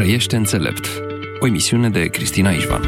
Trăiește înțelept. O emisiune de Cristina Ișvan.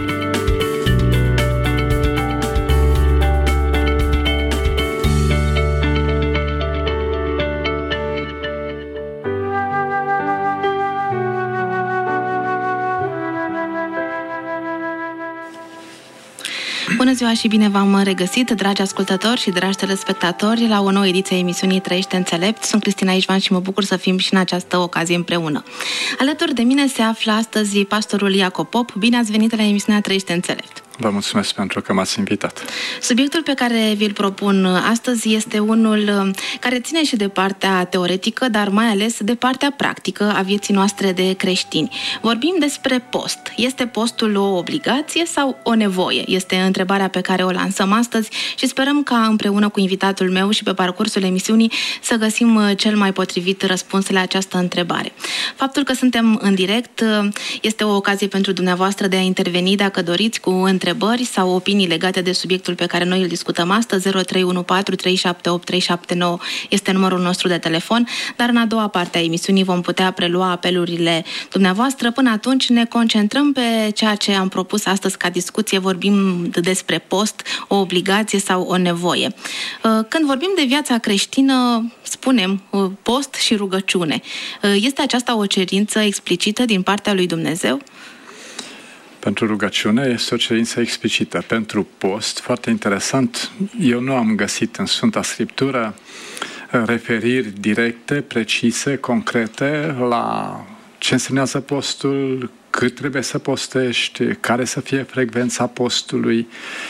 Bună ziua și bine v-am regăsit, dragi ascultători și dragi telespectatori, la o nouă ediție a emisiunii Trăiește înțelept. Sunt Cristina Ișvan și mă bucur să fim și în această ocazie împreună. Alături de mine se află astăzi pastorul Iacob Pop. Bine ați venit la emisiunea Trăiește înțelept. Vă mulțumesc pentru că m-ați invitat. Subiectul pe care vi-l propun astăzi este unul care ține și de partea teoretică, dar mai ales de partea practică a vieții noastre de creștini. Vorbim despre post. Este postul o obligație sau o nevoie? Este întrebarea pe care o lansăm astăzi și sperăm ca împreună cu invitatul meu și pe parcursul emisiunii să găsim cel mai potrivit răspuns la această întrebare. Faptul că suntem în direct este o ocazie pentru dumneavoastră de a interveni dacă doriți cu întrebări sau opinii legate de subiectul pe care noi îl discutăm astăzi. 0314 378 379 este numărul nostru de telefon, dar în a doua parte a emisiunii vom putea prelua apelurile dumneavoastră. Până atunci ne concentrăm pe ceea ce am propus astăzi ca discuție. Vorbim despre post, o obligație sau o nevoie. Când vorbim de viața creștină, spunem post și rugăciune. Este aceasta o cerință explicită din partea lui Dumnezeu? Pentru rugăciune este o cerință explicită. Pentru post, foarte interesant, eu nu am găsit în Sfânta Scriptură referiri directe, precise, concrete la ce însemnează postul, cât trebuie să postești, care să fie frecvența postului,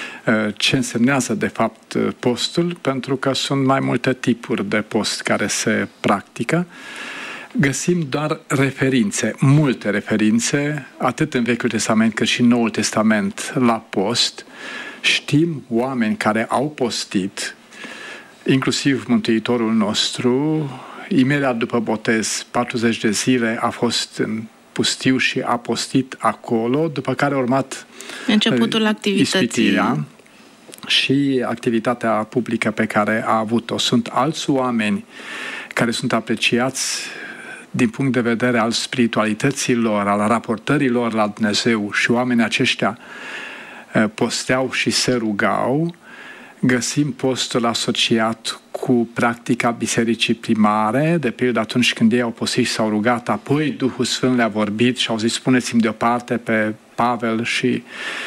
ce însemnează de fapt postul, pentru că sunt mai multe tipuri de post care se practică. Găsim doar referințe, multe referințe, atât în Vechiul Testament cât și în Noul Testament la post. Știm oameni care au postit, inclusiv Mântuitorul nostru, imediat după botez, 40 de zile a fost în pustiu și a postit acolo, după care a urmat începutul activității, ispitirea și activitatea publică pe care a avut-o. Sunt alți oameni care sunt apreciați din punct de vedere al spiritualității lor, al raportării lor la Dumnezeu, și oamenii aceștia posteau și se rugau. Găsim postul asociat cu practica bisericii primare, de pildă atunci când ei au postit și s-au rugat, apoi Duhul Sfânt le-a vorbit și au zis: puneți-mi deoparte pe Pavel și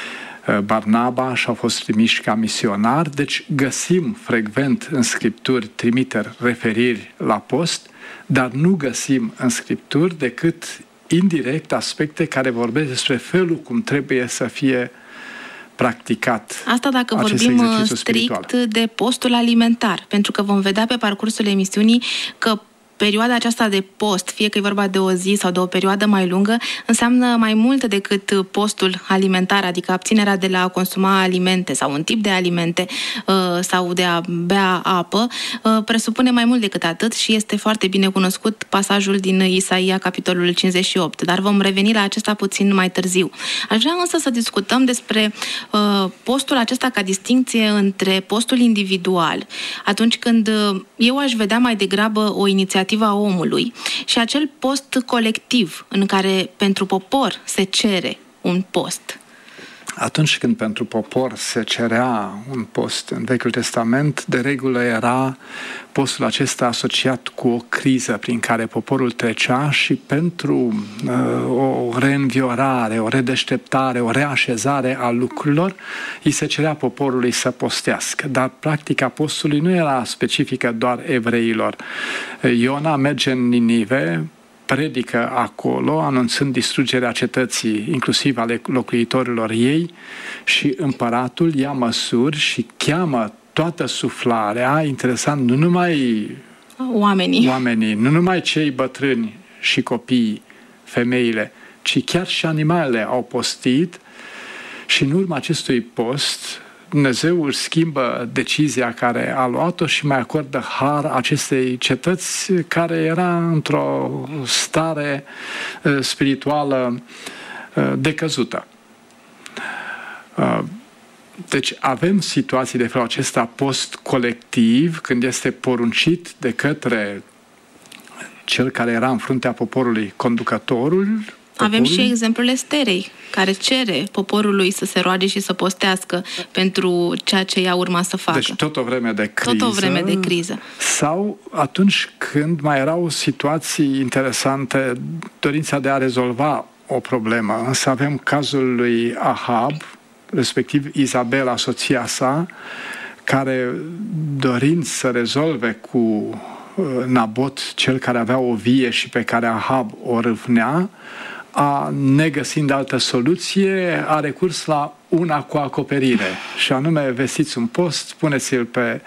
Barnaba, și au fost trimiși ca misionari. Deci găsim frecvent în Scripturi trimiteri, referiri la post, dar nu găsim în Scripturi decât indirect aspecte care vorbesc despre felul cum trebuie să fie practicat. Asta dacă vorbim strict de postul alimentar, pentru că vom vedea pe parcursul emisiunii că perioada aceasta de post, fie că e vorba de o zi sau de o perioadă mai lungă, înseamnă mai mult decât postul alimentar, adică abținerea de la a consuma alimente sau un tip de alimente sau de a bea apă, presupune mai mult decât atât și este foarte bine cunoscut pasajul din Isaia, capitolul 58, dar vom reveni la acesta puțin mai târziu. Aș vrea însă să discutăm despre postul acesta ca distincție între postul individual, atunci când eu aș vedea mai degrabă o inițiativă a omului, și acel post colectiv în care pentru popor se cere un post. Atunci când pentru popor se cerea un post în Vechiul Testament, de regulă era postul acesta asociat cu o criză prin care poporul trecea și pentru o reînviorare, o redeșteptare, o reașezare a lucrurilor, îi se cerea poporului să postească. Dar practica postului nu era specifică doar evreilor. Iona merge în Ninive, predică acolo, anunțând distrugerea cetății, inclusiv ale locuitorilor ei, și împăratul ia măsuri și cheamă toată suflarea, interesant, nu numai oamenii, nu numai cei bătrâni și copiii, femeile, ci chiar și animalele au postit, și în urma acestui post Dumnezeu își schimbă decizia care a luat-o și mai acordă har acestei cetăți care era într-o stare spirituală decăzută. Deci avem situații de felul acesta post-colectiv, când este poruncit de către cel care era în fruntea poporului, conducătorul, Avem și exemplul Esterei, care cere poporului să se roage și să postească pentru ceea ce ea urma să facă. Deci tot o vreme de criză. Tot o vreme de criză. Sau atunci când mai erau situații interesante, dorința de a rezolva o problemă. Însă avem cazul lui Ahab, respectiv Izabela, soția sa, care, dorind să rezolve cu Nabot, cel care avea o vie și pe care Ahab o râvnea, negăsind altă soluție, a recurs la una cu acoperire, și anume vestiți un post, puneți-l pe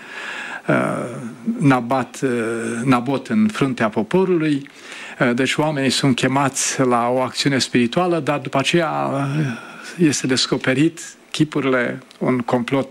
Nabot în fruntea poporului. Deci oamenii sunt chemați la o acțiune spirituală, dar după aceea este descoperit chipurile, un complot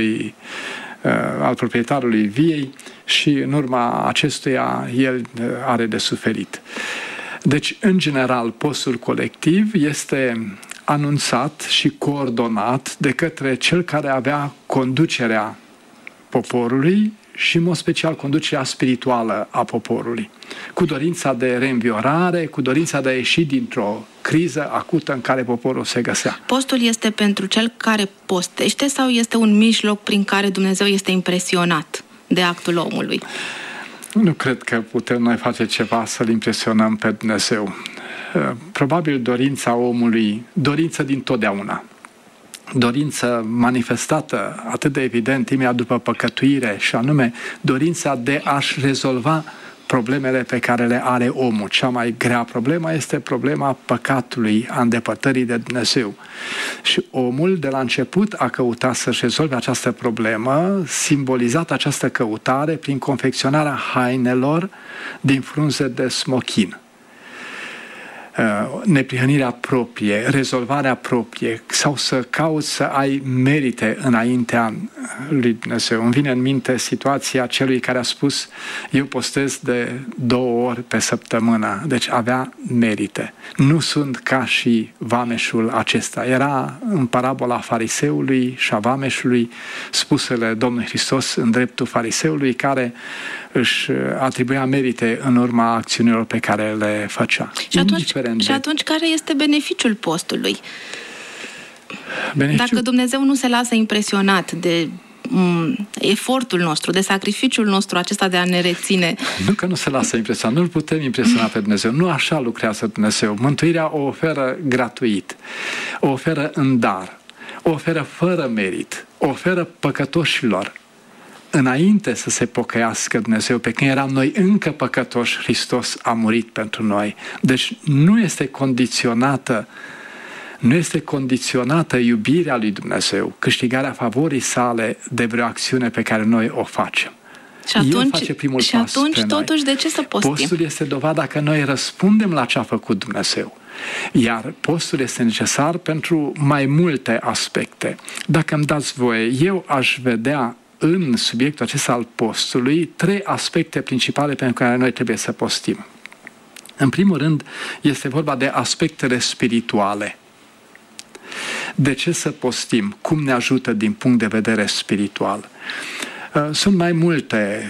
al proprietarului viei, și în urma acestuia el are de suferit. Deci, în general, postul colectiv este anunțat și coordonat de către cel care avea conducerea poporului și, în mod special, conducerea spirituală a poporului, cu dorința de reînviorare, cu dorința de a ieși dintr-o criză acută în care poporul se găsea. Postul este pentru cel care postește sau este un mijloc prin care Dumnezeu este impresionat de actul omului? Nu cred că putem noi face ceva să-L impresionăm pe Dumnezeu. Probabil dorința omului, dorință din totdeauna, dorință manifestată atât de evident imediat după păcătuire, și anume dorința de a-și rezolva problemele pe care le are omul. Cea mai grea problemă este problema păcatului, a îndepărtării de Dumnezeu. Și omul de la început a căutat să-și rezolve această problemă, simbolizat această căutare prin confecționarea hainelor din frunze de smochin. Neprihănirea proprie, rezolvarea proprie, sau să cauți să ai merite înaintea lui Dumnezeu. Îmi vine în minte situația celui care a spus: eu postez de 2 ori pe săptămână, deci avea merite. Nu sunt ca și vameșul acesta. Era în parabola fariseului și a vameșului spusele Domnului Hristos în dreptul fariseului, care își atribuia merite în urma acțiunilor pe care le făcea. Și atunci care este beneficiul postului? Dacă Dumnezeu nu se lasă impresionat de efortul nostru, de sacrificiul nostru acesta de a ne reține. Nu că nu se lasă impresionat, nu-L putem impresiona pe Dumnezeu. Nu așa lucrează Dumnezeu. Mântuirea o oferă gratuit, o oferă în dar, o oferă fără merit, o oferă păcătoșilor. Înainte să se pocăiască Dumnezeu, pe când eram noi încă păcătoși, Hristos a murit pentru noi. Deci nu este condiționată iubirea lui Dumnezeu, câștigarea favorii sale, de vreo acțiune pe care noi o facem. Și atunci totuși, de ce să postim? Postul este dovada că noi răspundem la ce a făcut Dumnezeu. Iar postul este necesar pentru mai multe aspecte. Dacă îmi dați voie, eu aș vedea în subiectul acesta al postului 3 aspecte principale pentru care noi trebuie să postim. În primul rând, este vorba de aspectele spirituale. De ce să postim? Cum ne ajută din punct de vedere spiritual? Sunt mai multe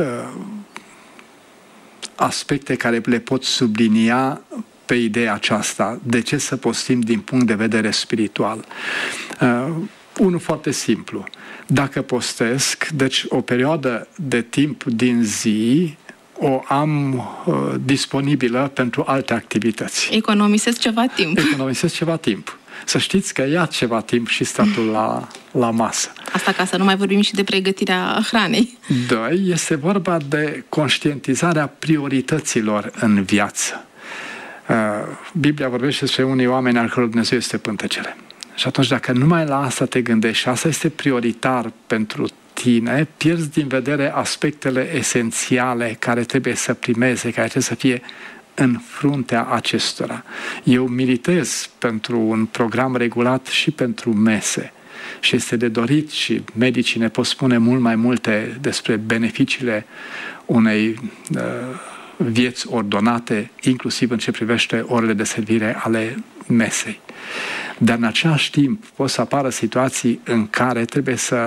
aspecte care le pot sublinia pe ideea aceasta. De ce să postim din punct de vedere spiritual? Unul foarte simplu. Dacă postesc, deci o perioadă de timp din zi o am disponibilă pentru alte activități. Economisesc ceva timp. Să știți că ia ceva timp și statul la masă. Asta ca să nu mai vorbim și de pregătirea hranei. 2. Este vorba de conștientizarea priorităților în viață. Biblia vorbește despre unii oameni al căror Dumnezeu este pântecele. Și atunci, dacă numai la asta te gândești și asta este prioritar pentru tine, pierzi din vedere aspectele esențiale care trebuie să primeze, care trebuie să fie în fruntea acestora. Eu militez pentru un program regulat și pentru mese. Și este de dorit, și medicii ne pot spune mult mai multe despre beneficiile unei vieți ordonate, inclusiv în ce privește orele de servire ale mesei. Dar în același timp pot să apară situații în care trebuie să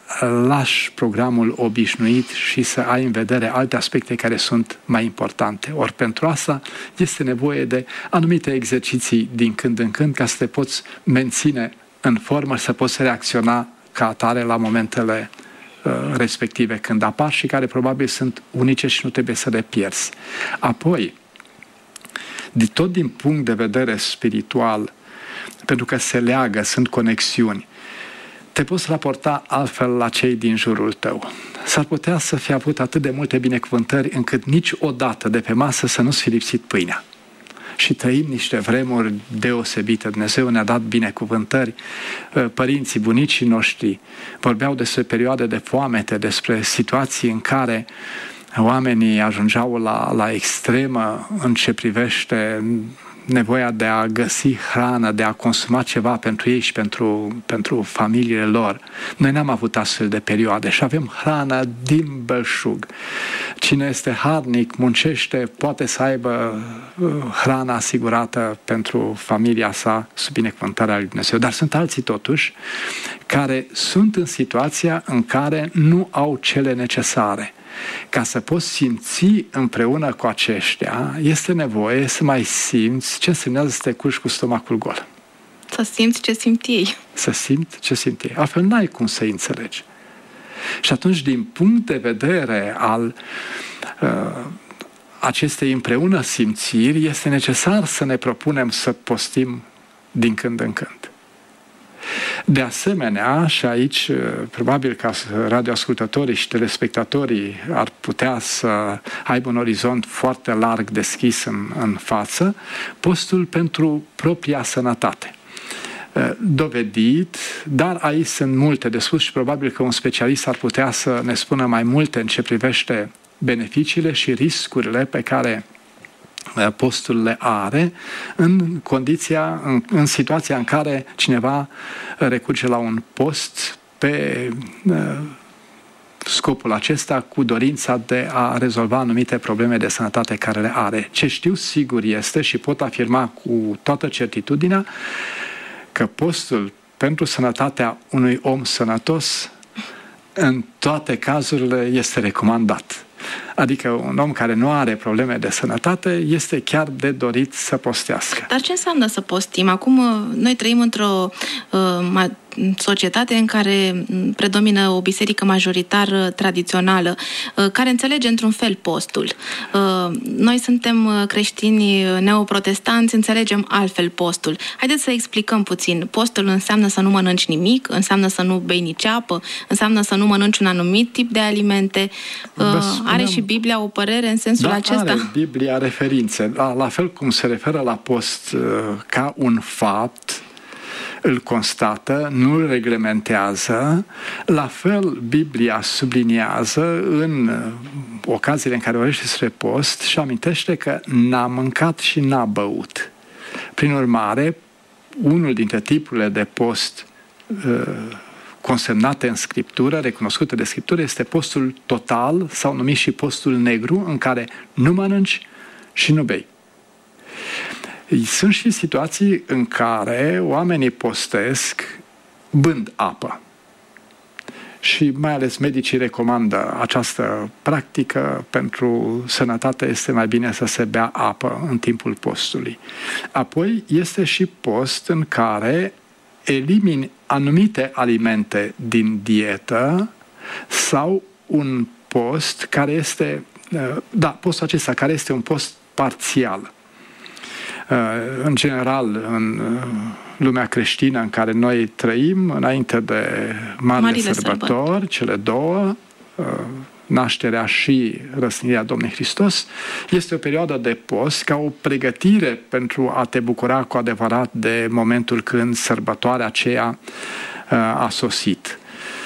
lași programul obișnuit și să ai în vedere alte aspecte care sunt mai importante. Ori pentru asta este nevoie de anumite exerciții din când în când ca să te poți menține în formă, să poți reacționa ca atare la momentele respective când apar și care probabil sunt unice și nu trebuie să le pierzi. Apoi, tot din punct de vedere spiritual, pentru că se leagă, sunt conexiuni, te poți raporta altfel la cei din jurul tău. S-ar putea să fi avut atât de multe binecuvântări încât niciodată de pe masă să nu-ți fi lipsit pâinea. Și trăim niște vremuri deosebite. Dumnezeu ne-a dat binecuvântări. Părinții, bunicii noștri vorbeau despre perioade de foamete, despre situații în care oamenii ajungeau la extremă în ce privește nevoia de a găsi hrană, de a consuma ceva pentru ei și pentru familiile lor. Noi n-am avut astfel de perioade și avem hrană din belșug. Cine este harnic, muncește, poate să aibă hrana asigurată pentru familia sa sub binecuvântarea lui Dumnezeu. Dar sunt alții totuși care sunt în situația în care nu au cele necesare. Ca să poți simți împreună cu aceștia, este nevoie să mai simți ce înseamnă să te culci cu stomacul gol. Să simți ce simt ei. Să simți ce simt ei. Altfel n-ai cum să-i înțelegi. Și atunci, din punct de vedere al acestei împreună simțiri, este necesar să ne propunem să postim din când în când. De asemenea, și aici probabil că radioascultătorii și telespectatorii ar putea să aibă un orizont foarte larg deschis în față, postul pentru propria sănătate. Dovedit, dar aici sunt multe de spus și probabil că un specialist ar putea să ne spună mai multe în ce privește beneficiile și riscurile pe care postul le are în situația în care cineva recurge la un post pe scopul acesta cu dorința de a rezolva anumite probleme de sănătate care le are. Ce știu sigur este și pot afirma cu toată certitudinea că postul pentru sănătatea unui om sănătos în toate cazurile este recomandat. Adică un om care nu are probleme de sănătate este chiar de dorit să postească. Dar ce înseamnă să postim? Acum noi trăim într-o societate în care predomină o biserică majoritar tradițională, care înțelege într-un fel postul. Noi suntem creștini neoprotestanți, înțelegem altfel postul. Haideți să explicăm puțin. Postul înseamnă să nu mănânci nimic, înseamnă să nu bei nici apă, înseamnă să nu mănânci un anumit tip de alimente. Are și Biblia o părere în sensul acesta? Are Biblia referințe. La fel cum se referă la post ca un fapt, îl constată, nu îl reglementează, la fel Biblia subliniază în ocaziile în care vorbește despre post și amintește că n-a mâncat și n-a băut. Prin urmare, unul dintre tipurile de post consemnate în Scriptură, recunoscute de Scriptură, este postul total sau numit și postul negru, în care nu mănânci și nu bei. Sunt și situații în care oamenii postesc bând apă. Și mai ales medicii recomandă această practică. Pentru sănătate este mai bine să se bea apă în timpul postului. Apoi este și post în care elimini anumite alimente din dietă sau un post care este, postul acesta care este un post parțial. În general, în lumea creștină în care noi trăim, înainte de marile sărbători, cele două, nașterea și răstignirea Domnului Hristos, este o perioadă de post ca o pregătire pentru a te bucura cu adevărat de momentul când sărbătoarea aceea a sosit.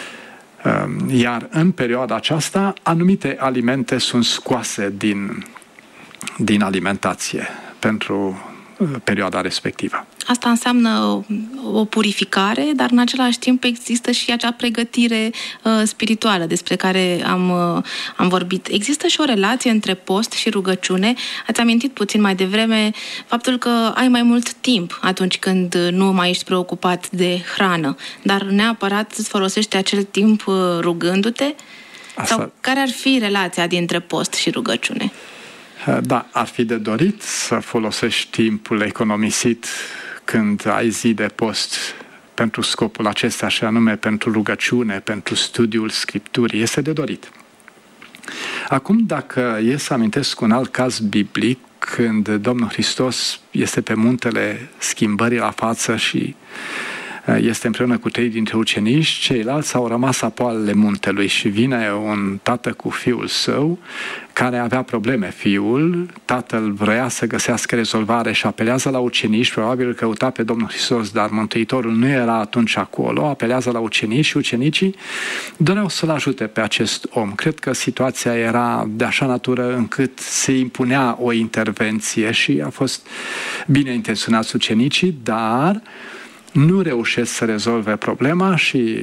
Iar în perioada aceasta, anumite alimente sunt scoase din alimentație pentru perioada respectivă. Asta înseamnă o purificare, dar în același timp există și acea pregătire spirituală despre care am vorbit. Există și o relație între post și rugăciune. Ați amintit puțin mai devreme faptul că ai mai mult timp atunci când nu mai ești preocupat de hrană, dar neapărat îți folosești acel timp rugându-te? Sau care ar fi relația dintre post și rugăciune? Da, ar fi de dorit să folosești timpul economisit când ai zi de post pentru scopul acesta, și anume pentru rugăciune, pentru studiul Scripturii. Este de dorit. Acum, dacă e să amintesc un alt caz biblic, când Domnul Hristos este pe muntele schimbării la față și este împreună cu 3 dintre ucenici, ceilalți au rămas la poalele muntelui și vine un tată cu fiul său care avea probleme. Fiul, tatăl vrea să găsească rezolvare și apelează la ucenici, probabil căuta pe Domnul Hristos, dar Mântuitorul nu era atunci acolo, apelează la ucenici și ucenicii doreau să-l ajute pe acest om. Cred că situația era de așa natură încât se impunea o intervenție și a fost bine intenționați ucenicii, dar nu reușesc să rezolve problema și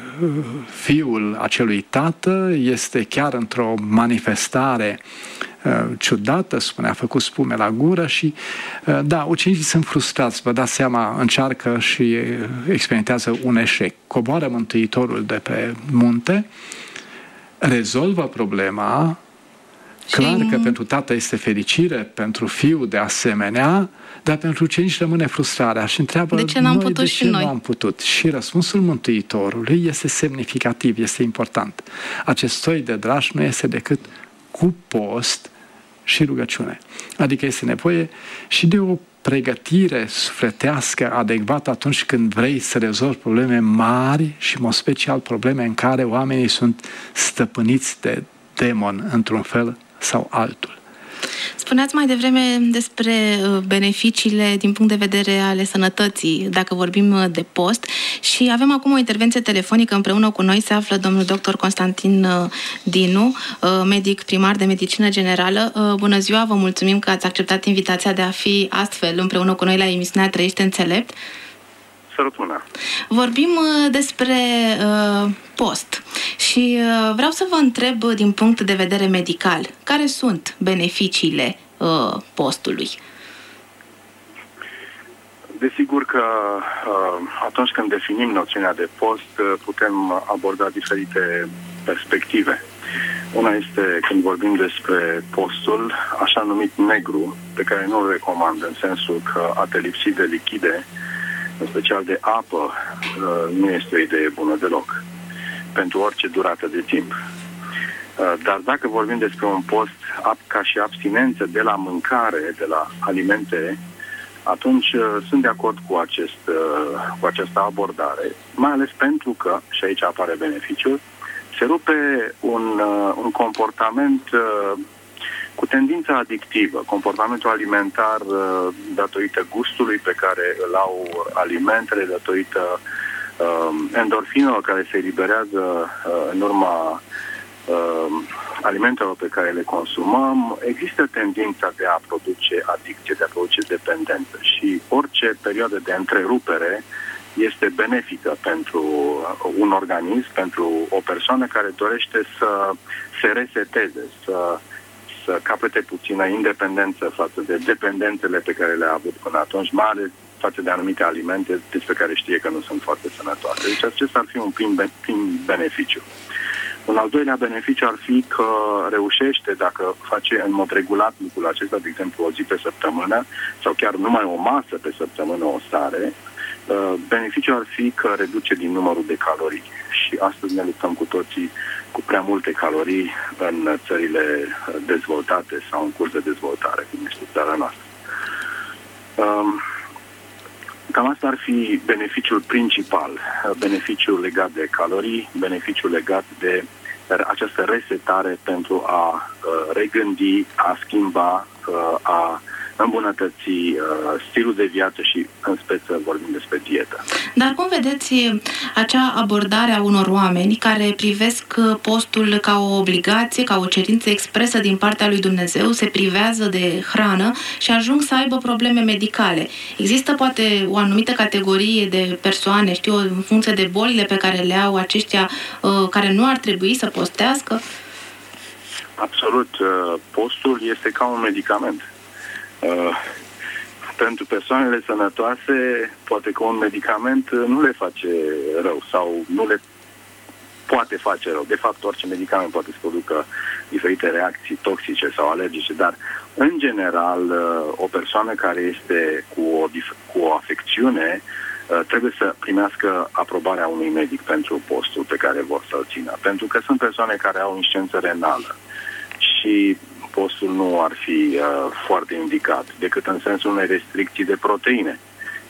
fiul acelui tată este chiar într-o manifestare ciudată, spune, a făcut spume la gură și da, ucenicii sunt frustrați, vă dați seama, încearcă și experimentează un eșec. Coboară Mântuitorul de pe munte, rezolvă problema, clar că pentru tată este fericire, pentru fiu de asemenea, dar pentru ucenici rămâne frustrarea și întreabă de ce n-am putut și noi? Nu am putut. Și răspunsul Mântuitorului este semnificativ, este important. Acest soi de drași nu este decât cu post și rugăciune. Adică este nevoie și de o pregătire sufletească adecvată atunci când vrei să rezolvi probleme mari și, în mod special, probleme în care oamenii sunt stăpâniți de demon într-un fel sau altul. Spuneați mai devreme despre beneficiile din punct de vedere ale sănătății, dacă vorbim de post, și avem acum o intervenție telefonică. Împreună cu noi se află domnul dr. Constantin Dinu, medic primar de medicină generală. Bună ziua, vă mulțumim că ați acceptat invitația de a fi astfel împreună cu noi la emisiunea Trăiește înțelept. Vorbim despre post și vreau să vă întreb din punct de vedere medical, care sunt beneficiile postului? Desigur că atunci când definim noțiunea de post, putem aborda diferite perspective. Una este când vorbim despre postul, așa numit negru, pe care nu îl recomand în sensul că a te lipsi de lichide, în special de apă, nu este o idee bună deloc, pentru orice durată de timp. Dar dacă vorbim despre un post ca și abstinență de la mâncare, de la alimente, atunci sunt de acord cu această abordare, mai ales pentru că, și aici apare beneficiul, se rupe un comportament cu tendința adictivă, comportamentul alimentar datorită gustului pe care îl au alimentele, datorită endorfinelor care se eliberează în urma alimentelor pe care le consumăm. Există tendința de a produce adicție, de a produce dependență și orice perioadă de întrerupere este benefică pentru un organism, pentru o persoană care dorește să se reseteze, să capete puțină independență față de dependențele pe care le-a avut până atunci, mai ales față de anumite alimente despre care știe că nu sunt foarte sănătoase. Deci acesta ar fi un prim beneficiu. Un al doilea beneficiu ar fi că reușește, dacă face în mod regulat lucrul acesta, de exemplu o zi pe săptămână sau chiar numai o masă pe săptămână o stare, beneficiul ar fi că reduce din numărul de calorii. Și astăzi ne luptăm cu toții cu prea multe calorii în țările dezvoltate sau în curs de dezvoltare, cum este țara noastră. Cam asta ar fi beneficiul principal, beneficiul legat de calorii, beneficiul legat de această resetare pentru a regândi, a schimba, a îmbunătăți stilul de viață și în speță vorbim despre dietă. Dar cum vedeți acea abordare a unor oameni care privesc postul ca o obligație, ca o cerință expresă din partea lui Dumnezeu, se privează de hrană și ajung să aibă probleme medicale? Există poate o anumită categorie de persoane, în funcție de bolile pe care le au aceștia, care nu ar trebui să postească? Absolut. Postul este ca un medicament. Pentru persoanele sănătoase, poate că un medicament nu le face rău sau nu le poate face rău. De fapt, orice medicament poate să producă diferite reacții toxice sau alergice, dar, în general, o persoană care este cu o afecțiune trebuie să primească aprobarea unui medic pentru postul pe care vor să-l țină. Pentru că sunt persoane care au insuficiență renală și postul nu ar fi foarte indicat, decât în sensul unei restricții de proteine.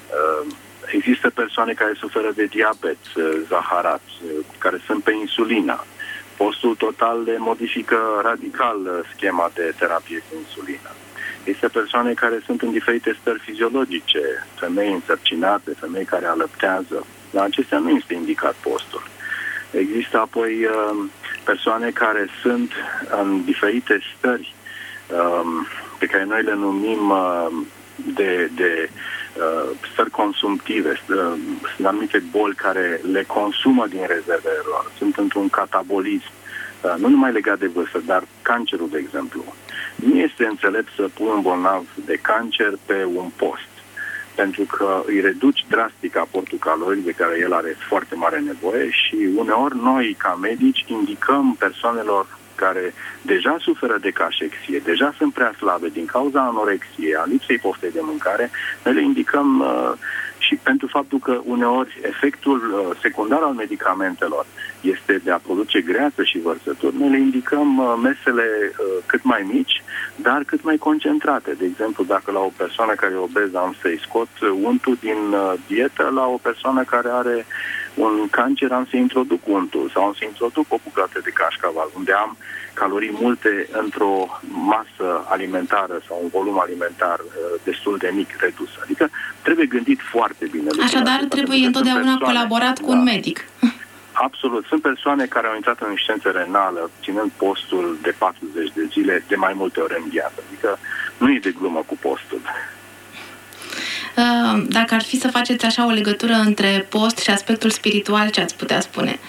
Există persoane care suferă de diabet, zaharat, care sunt pe insulină. Postul total le modifică radical schema de terapie cu insulină. Există persoane care sunt în diferite stări fiziologice, femei însărcinate, femei care alăptează. La acestea nu este indicat postul. Există apoi persoane care sunt în diferite stări pe care noi le numim de stări consumtive, sunt anumite boli care le consumă din rezervele lor, sunt într-un catabolism, nu numai legat de vârstă, dar cancerul, de exemplu. Nu este înțelept să pui un bolnav de cancer pe un post, pentru că îi reduci drastic aportul caloric de care el are foarte mare nevoie și uneori noi, ca medici, indicăm persoanelor care deja suferă de cașexie, deja sunt prea slabe din cauza anorexiei, a lipsei poftei de mâncare, noi le indicăm și pentru faptul că uneori efectul secundar al medicamentelor este de a produce greață și vărsături, noi le indicăm mesele cât mai mici, dar cât mai concentrate. De exemplu, dacă la o persoană care e obeză am să-i scot untul din dietă, la o persoană care are un cancer am să introduc untul sau am să introduc o bucată de cașcaval, unde am calorii multe într-o masă alimentară sau un volum alimentar destul de mic, redus. Adică trebuie gândit foarte bine. Așadar, trebuie întotdeauna colaborat cu un medic. Absolut. Sunt persoane care au intrat în insuficiență renală ținând postul de 40 de zile de mai multe ori în viață. Adică nu e de glumă cu postul. Dacă ar fi să faceți așa o legătură între post și aspectul spiritual, ce ați putea spune?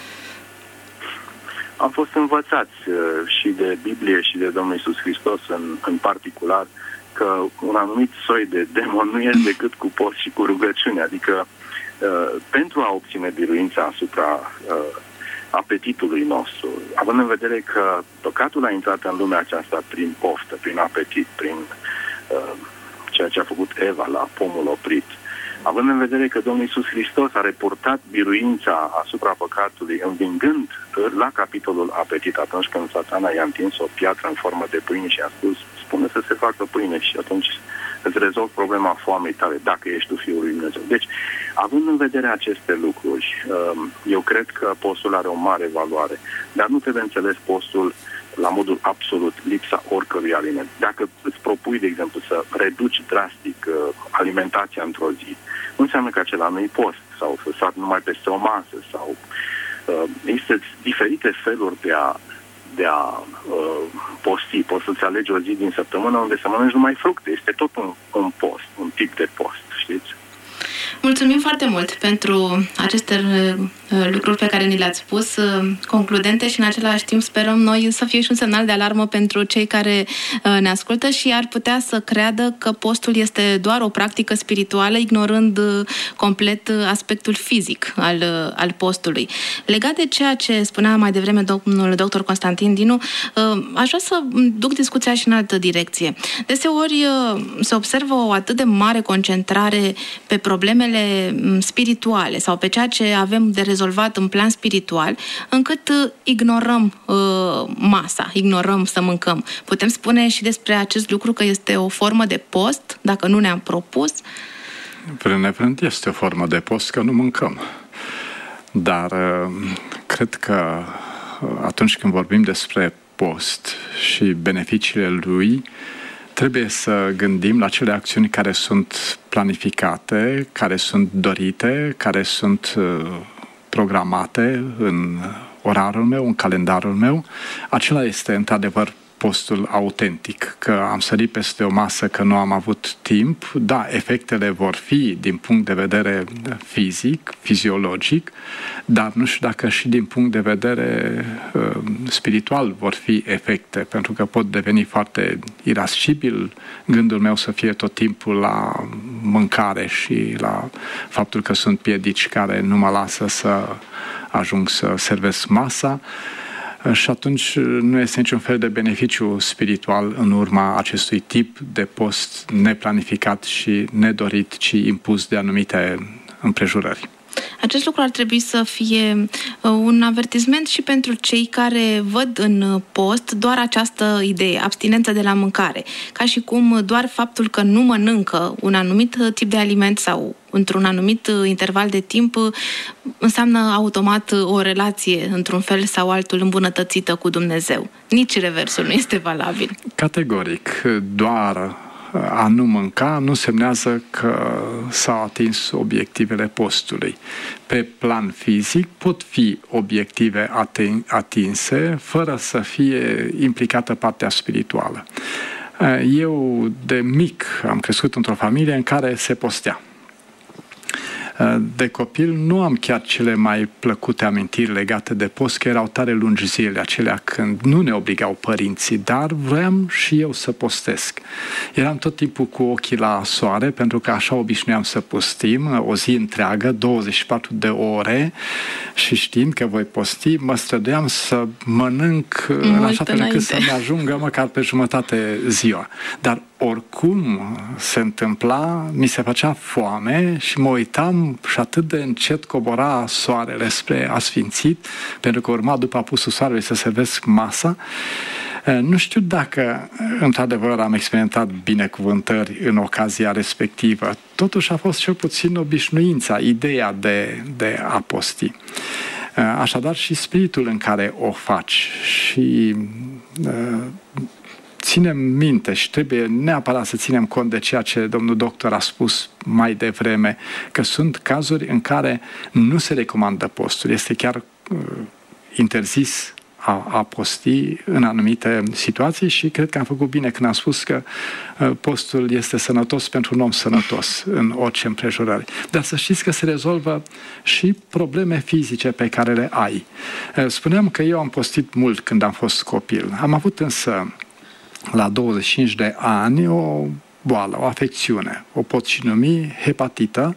Am fost învățați și de Biblie și de Domnul Iisus Hristos în particular că un anumit soi de demon nu este decât cu post și cu rugăciune. Adică pentru a obține biruința asupra apetitului nostru, având în vedere că păcatul a intrat în lumea aceasta prin poftă, prin apetit, prin ceea ce a făcut Eva la pomul oprit, având în vedere că Domnul Iisus Hristos a reportat biruința asupra păcatului, învingând la capitolul apetit, atunci când Satana i-a întins o piatră în formă de pâine și a spus, spune să se facă pâine și atunci îți rezolvi problema foamei tale, dacă ești tu Fiul lui Dumnezeu. Deci, având în vedere aceste lucruri, eu cred că postul are o mare valoare, dar nu trebuie înțeles postul la modul absolut, lipsa oricărui aliment. Dacă îți propui, de exemplu, să reduci drastic alimentația într-o zi, nu înseamnă că acela nu-i post, sau să sar numai peste o masă, sau există diferite feluri de a posti. Poți să-ți alegi o zi din săptămână unde să mănânci numai fructe. Este tot un post, un tip de post, știți? Mulțumim foarte mult pentru aceste lucruri pe care ni le-ați spus, concludente, și în același timp sperăm noi să fie și un semnal de alarmă pentru cei care ne ascultă și ar putea să creadă că postul este doar o practică spirituală, ignorând complet aspectul fizic al postului. Legat de ceea ce spunea mai devreme domnul dr. Constantin Dinu, aș vrea să duc discuția și în altă direcție. Deseori se observă o atât de mare concentrare pe problemele spirituale sau pe ceea ce avem de rezolvat în plan spiritual, încât ignorăm masa, ignorăm să mâncăm. Putem spune și despre acest lucru că este o formă de post, dacă nu ne-am propus? Nevrând este o formă de post că nu mâncăm. Dar cred că atunci când vorbim despre post și beneficiile lui, Trebuie să gândim la cele acțiuni care sunt planificate, care sunt dorite, care sunt programate în orarul meu, în calendarul meu. Acela este, într-adevăr, postul autentic, că am sărit peste o masă, că nu am avut timp. Da, efectele vor fi din punct de vedere fizic, fiziologic, dar nu știu dacă și din punct de vedere spiritual vor fi efecte, pentru că pot deveni foarte irascibil, gândul meu să fie tot timpul la mâncare și la faptul că sunt piedici care nu mă lasă să ajung să servesc masa. Și atunci nu este niciun fel de beneficiu spiritual în urma acestui tip de post neplanificat și nedorit, ci impus de anumite împrejurări. Acest lucru ar trebui să fie un avertisment și pentru cei care văd în post doar această idee, abstinență de la mâncare, ca și cum doar faptul că nu mănâncă un anumit tip de aliment sau într-un anumit interval de timp înseamnă automat o relație într-un fel sau altul îmbunătățită cu Dumnezeu. Nici reversul nu este valabil. Categoric, doar a nu mânca nu semnează că s-au atins obiectivele postului. Pe plan fizic pot fi obiective atinse fără să fie implicată partea spirituală. Eu de mic am crescut într-o familie în care se postea. De copil nu am chiar cele mai plăcute amintiri legate de post, că erau tare lungi zilele acelea când nu ne obligau părinții, dar vroiam și eu să postesc. Eram tot timpul cu ochii la soare, pentru că așa obișnuiam să postim, o zi întreagă, 24 de ore, și știind că voi posti, mă străduiam să mănânc în așa fel încât să-mi ajungă măcar pe jumătate ziua. Dar oricum se întâmpla, mi se făcea foame și mă uitam și atât de încet cobora soarele spre asfințit, pentru că urma după apusul soarelui să servesc masa. Nu știu dacă într-adevăr am experimentat binecuvântări în ocazia respectivă. Totuși a fost cel puțin obișnuința, ideea de a posti. Așadar și spiritul în care o faci și ținem minte și trebuie neapărat să ținem cont de ceea ce domnul doctor a spus mai devreme, că sunt cazuri în care nu se recomandă postul. Este chiar interzis a posti în anumite situații și cred că am făcut bine când am spus că postul este sănătos pentru un om sănătos în orice împrejurări. Dar să știți că se rezolvă și probleme fizice pe care le ai. Spuneam că eu am postit mult când am fost copil. Am avut însă la 25 de ani o boală, o afecțiune. O pot și numi hepatită,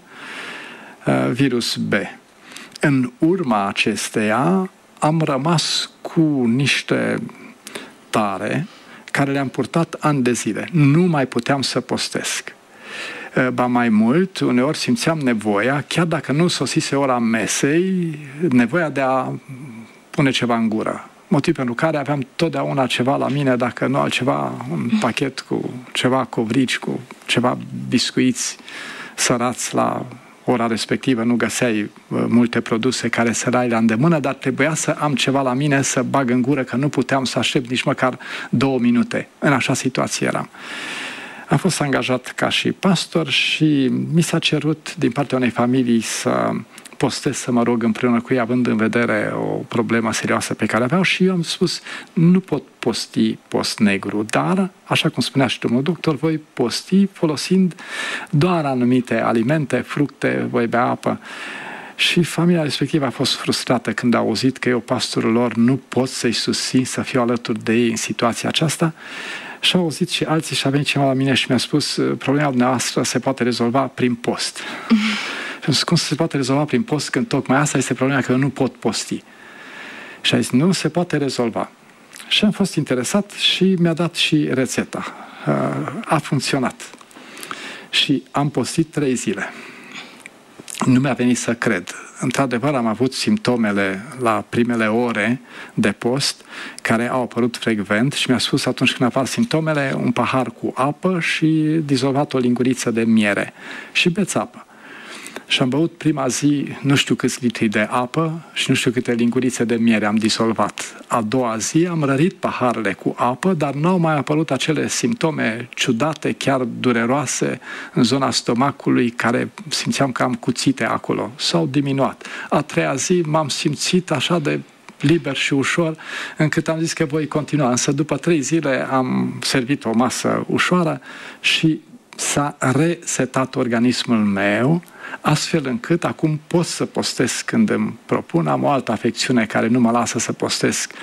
virus B. În urma acesteia am rămas cu niște tare care le-am purtat ani de zile. Nu mai puteam să postesc. Ba mai mult, uneori simțeam nevoia, chiar dacă nu sosise ora mesei, nevoia de a pune ceva în gură. Motiv pentru care aveam totdeauna ceva la mine, dacă nu altceva, un pachet cu ceva covrici, cu ceva biscuiți sărați la ora respectivă. Nu găseai multe produse care să ai la îndemână, dar trebuia să am ceva la mine să bag în gură, că nu puteam să aștept nici măcar 2 minute. În așa situație eram. Am fost angajat ca și pastor și mi s-a cerut din partea unei familii să postez, să mă rog împreună cu ei, având în vedere o problemă serioasă pe care aveau, și eu am spus, nu pot posti post negru, dar, așa cum spunea și domnul doctor, voi posti folosind doar anumite alimente, fructe, voi bea apă. Și familia respectivă a fost frustrată când a auzit că eu, pastorul lor, nu pot să-i susțin să fiu alături de ei în situația aceasta. Și au auzit și alții și a venit cineva la mine și mi-a spus, problema dumneavoastră se poate rezolva prin post. Și am zis, cum se poate rezolva prin post când tocmai asta este problema, că eu nu pot posti? Și a zis, nu se poate rezolva. Și am fost interesat și mi-a dat și rețeta. A funcționat. Și am postit 3 zile. Nu mi-a venit să cred. Într-adevăr, am avut simptomele la primele ore de post care au apărut frecvent și mi-a spus atunci când apar simptomele, un pahar cu apă și dizolvat o linguriță de miere și beți apă. și am băut prima zi nu știu câți litri de apă și nu știu câte lingurițe de miere am disolvat. A doua zi am rărit paharele cu apă, dar n-au mai apărut acele simptome ciudate, chiar dureroase în zona stomacului, care simțeam că am cuțite acolo. S-au diminuat. A treia zi m-am simțit așa de liber și ușor, încât am zis că voi continua. Însă după 3 zile am servit o masă ușoară și s-a resetat organismul meu, astfel încât acum pot să postesc când îmi propun. Am o altă afecțiune care nu mă lasă să postesc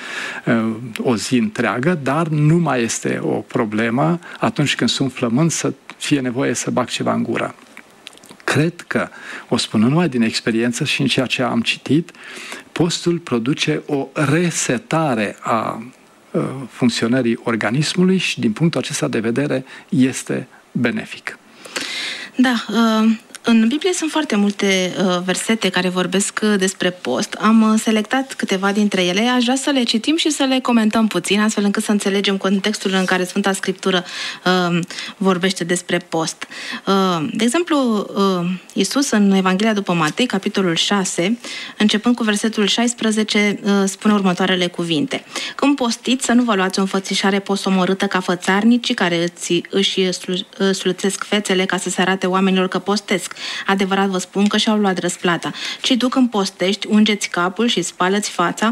o zi întreagă, dar nu mai este o problemă atunci când sunt flămând să fie nevoie să bag ceva în gură. Cred că, o spun numai din experiență și în ceea ce am citit, postul produce o resetare a funcționării organismului și din punctul acesta de vedere este benefic. Da, în Biblie sunt foarte multe versete care vorbesc despre post. Am selectat câteva dintre ele, aș vrea să le citim și să le comentăm puțin, astfel încât să înțelegem contextul în care Sfânta Scriptură vorbește despre post. De exemplu, Iisus în Evanghelia după Matei, capitolul 6, începând cu versetul 16, spune următoarele cuvinte. Când postiți, să nu vă luați o înfățișare postomorâtă ca fățarnicii care își sluțesc fețele ca să se arate oamenilor că postesc. Adevărat vă spun că și-au luat răsplata. Ci tu când postești, ungeți capul și spală-ți fața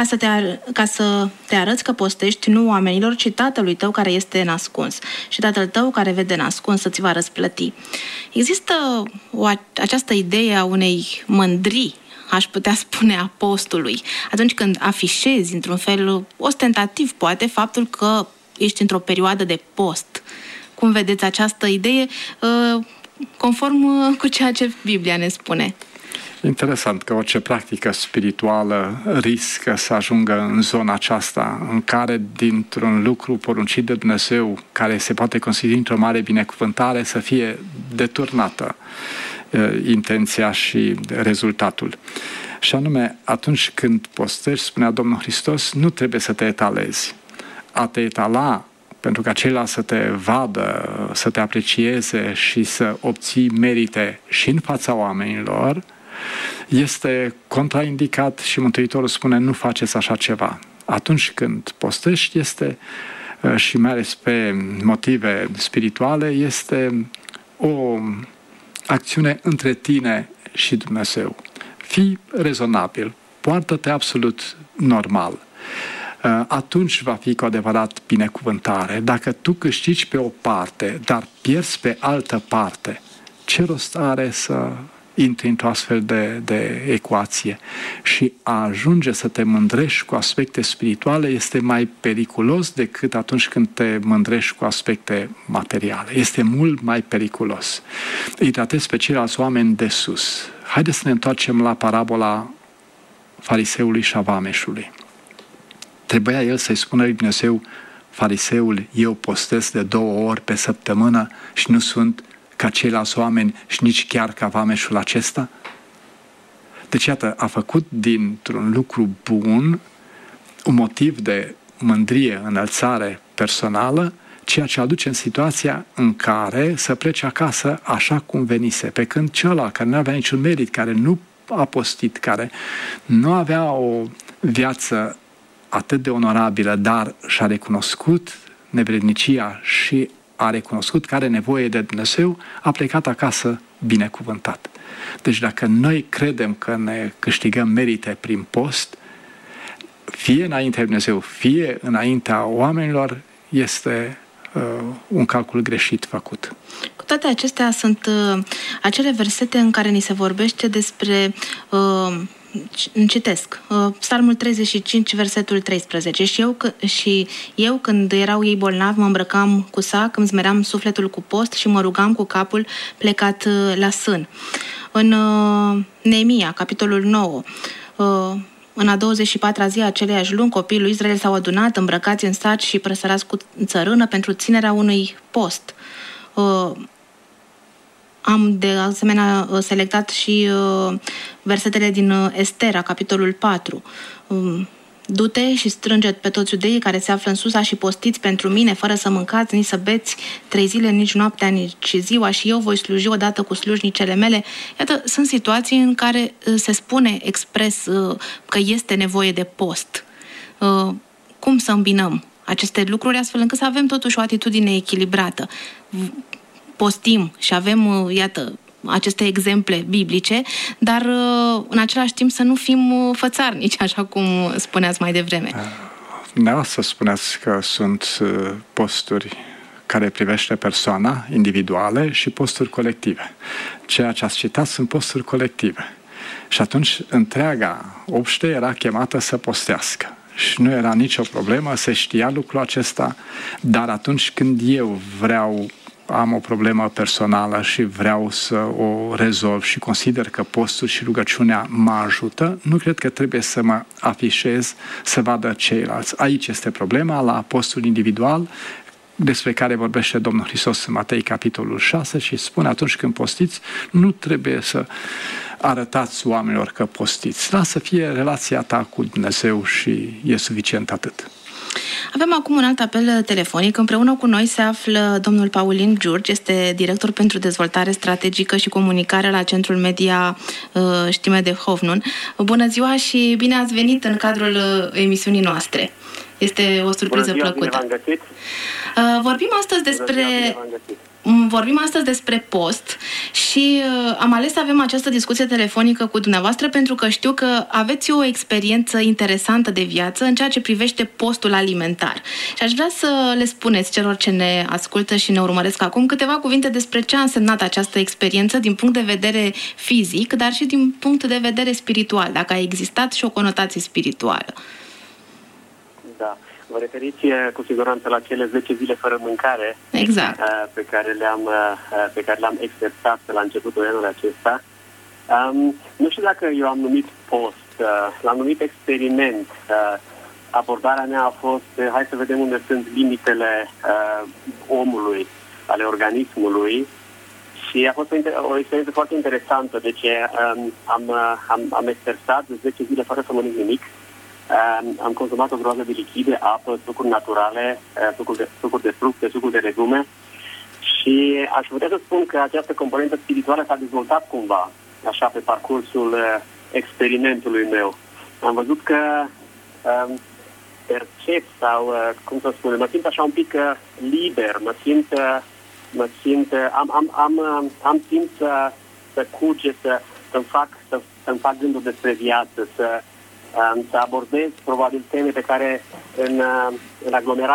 ca să te arăți că postești nu oamenilor, ci Tatălui tău care este nascuns. Și Tatăl tău care vede nascuns să-ți va răsplăti. Există această idee a unei mândrii, aș putea spune, a postului. Atunci când afișezi într-un fel ostentativ, poate, faptul că ești într-o perioadă de post. Cum vedeți această idee conform cu ceea ce Biblia ne spune? Interesant că orice practică spirituală riscă să ajungă în zona aceasta în care dintr-un lucru poruncit de Dumnezeu, care se poate considera într-o mare binecuvântare, să fie deturnată intenția și rezultatul. Și anume, atunci când postești, spunea Domnul Hristos, nu trebuie să te etalezi. A te etala pentru ca ceilalți să te vadă, să te aprecieze și să obții merite și în fața oamenilor, este contraindicat și Mântuitorul spune nu faceți așa ceva. Atunci când postești este, și mai ales pe motive spirituale, este o acțiune între tine și Dumnezeu. Fii rezonabil, poartă-te absolut normal. Atunci va fi cu adevărat binecuvântare. Dacă tu câștigi pe o parte, dar pierzi pe altă parte, ce rost are să intri într-o astfel de ecuație? Și a ajunge să te mândrești cu aspecte spirituale este mai periculos decât atunci când te mândrești cu aspecte materiale. Este mult mai periculos. Îi tratezi pe ceilalți oameni de sus. Haideți să ne întoarcem la parabola fariseului și a vameșului. Trebuia el să-i spună lui Dumnezeu, fariseul, eu postez de 2 ori pe săptămână și nu sunt ca ceilalți oameni și nici chiar ca vameșul acesta? Deci, iată, a făcut dintr-un lucru bun un motiv de mândrie, înălțare personală, ceea ce aduce în situația în care să plece acasă așa cum venise, pe când celălalt care nu avea niciun merit, care nu a postit, care nu avea o viață atât de onorabilă, dar și-a recunoscut nevrednicia și a recunoscut că are nevoie de Dumnezeu, a plecat acasă binecuvântat. Deci dacă noi credem că ne câștigăm merite prin post, fie înaintea lui Dumnezeu, fie înaintea oamenilor, este un calcul greșit făcut. Cu toate acestea sunt acele versete în care ni se vorbește despre citesc, Psalmul 35, versetul 13. Și eu, când erau ei bolnavi, mă îmbrăcam cu sac, îmi smeream sufletul cu post și mă rugam cu capul plecat la sân. În Neemia, capitolul 9, în a 24-a zi a aceleiași luni, copiii lui Israel s-au adunat, îmbrăcați în saci și presărați cu țărână pentru ținerea unui post. Am de asemenea selectat și versetele din Estera, capitolul 4. du-te și strânge pe toți iudeii care se află în Susa și postiți pentru mine, fără să mâncați, nici să beți 3 zile, nici noaptea, nici ziua, și eu voi sluji odată cu slujnicele mele. Iată, sunt situații în care se spune expres că este nevoie de post. Cum să îmbinăm aceste lucruri astfel încât să avem totuși o atitudine echilibrată? Postim și avem, iată, aceste exemple biblice, dar în același timp să nu fim fățarnici, așa cum spuneați mai devreme. Dumneavoastră spuneați că sunt posturi care privește persoana individuală și posturi colective. Ceea ce ați citat sunt posturi colective. Și atunci întreaga obște era chemată să postească. Și nu era nicio problemă, se știa lucrul acesta, dar atunci când eu am o problemă personală și vreau să o rezolv și consider că postul și rugăciunea mă ajută, nu cred că trebuie să mă afișez să vadă ceilalți. Aici este problema, la postul individual, despre care vorbește Domnul Hristos în Matei, capitolul 6, și spune: atunci când postiți, nu trebuie să arătați oamenilor că postiți. Lasă să fie relația ta cu Dumnezeu și e suficient atât. Avem acum un alt apel telefonic. Împreună cu noi se află domnul Paulin Giurgi, este director pentru dezvoltare strategică și comunicare la Centrul Media Știme de Hovnun. Bună ziua și bine ați venit în cadrul emisiunii noastre. Este o surpriză plăcută. Vorbim astăzi despre post și am ales să avem această discuție telefonică cu dumneavoastră pentru că știu că aveți o experiență interesantă de viață în ceea ce privește postul alimentar. Și aș vrea să le spuneți celor ce ne ascultă și ne urmăresc acum câteva cuvinte despre ce a însemnat această experiență din punct de vedere fizic, dar și din punct de vedere spiritual, dacă a existat și o conotație spirituală. Da. Vă referiți cu siguranță la cele 10 zile fără mâncare, exact, pe care le-am exersat la începutul anului acesta. Nu știu dacă eu am numit post, l-am numit experiment. Abordarea mea a fost: hai să vedem unde sunt limitele omului, ale organismului, și a fost o experiență foarte interesantă. Deci am exersat 10 zile fără să mănânc nimic. Am consumat o groază de lichide, apă, sucuri naturale, sucuri de fructe, sucuri de legume, și aș putea să spun că această componentă spirituală s-a dezvoltat cumva, așa, pe parcursul experimentului meu. Am văzut că percep sau, cum să spun, mă simt așa un pic liber, am timp să cuget, să-mi fac gânduri despre viață, să abordez probabil teme pe care în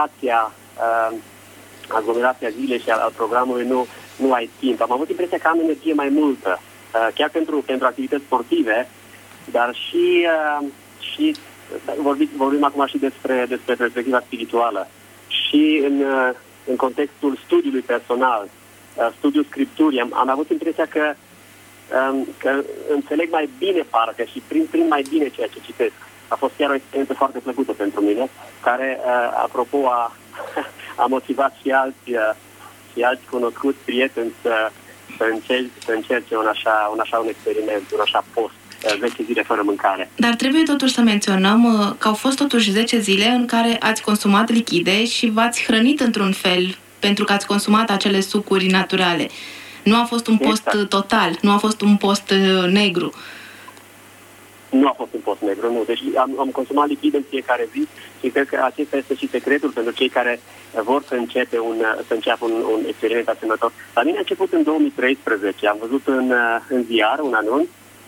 aglomerația zilei și al programului nu ai timp. Am avut impresia că am energie mai multă, chiar pentru activități sportive, dar și vorbim acum și despre perspectiva spirituală. Și în contextul studiului personal, studiul Scripturii, am avut impresia că înțeleg mai bine parcă și prind mai bine ceea ce citesc. A fost chiar o experiență foarte plăcută pentru mine, care, apropo, a motivat și alți cunoscuți prieteni să încerce un experiment, un așa post, 10 zile fără mâncare. Dar trebuie totuși să menționăm că au fost totuși 10 zile în care ați consumat lichide și v-ați hrănit într-un fel, pentru că ați consumat acele sucuri naturale. Nu a fost un post total, nu a fost un post negru. Nu a fost un post negru, nu. Deci am consumat lichid în fiecare zi și cred că acesta este și secretul pentru cei care vor să înceapă un experiment asemănător. La mine a început în 2013. Am văzut în ziar un anunț.